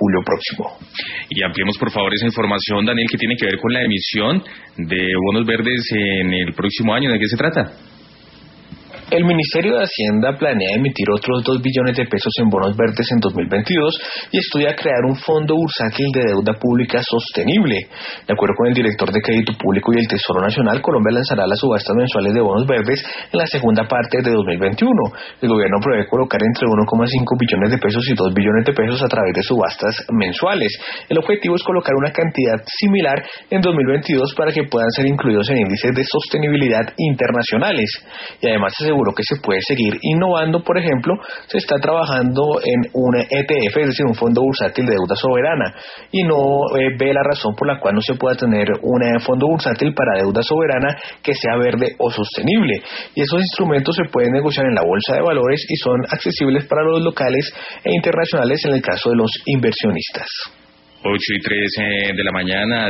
julio próximo. Y ampliemos por favor esa información, Daniel, que tiene que ver con la emisión de bonos verdes en el próximo año. ¿De qué se trata? El Ministerio de Hacienda planea emitir otros 2 billones de pesos en bonos verdes en 2022 y estudia crear un fondo bursátil de deuda pública sostenible. De acuerdo con el director de Crédito Público y el Tesoro Nacional, Colombia lanzará las subastas mensuales de bonos verdes en la segunda parte de 2021. El gobierno prevé colocar entre 1,5 billones de pesos y 2 billones de pesos a través de subastas mensuales. El objetivo es colocar una cantidad similar en 2022 para que puedan ser incluidos en índices de sostenibilidad internacionales. Y además aseguró que se puede seguir innovando. Por ejemplo, se está trabajando en un ETF, es decir, un fondo bursátil de deuda soberana, y no ve la razón por la cual no se pueda tener un fondo bursátil para deuda soberana que sea verde o sostenible. Y esos instrumentos se pueden negociar en la bolsa de valores y son accesibles para los locales e internacionales en el caso de los inversionistas. 8:03 de la mañana.